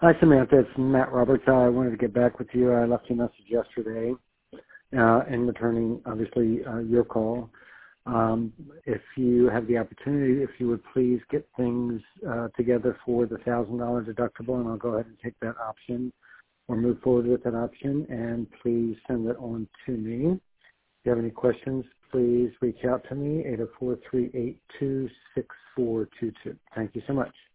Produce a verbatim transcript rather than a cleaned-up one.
Hi, Samantha. It's Matt Roberts. I wanted to get back with you. I left you a message yesterday uh, in returning, obviously, uh, your call. Um, if you have the opportunity, if you would please get things uh, together for the one thousand dollars deductible, and I'll go ahead and take that option or move forward with that option, and please send it on to me. If you have any questions, please reach out to me, eight oh four, three eight two, six four two two. Thank you so much.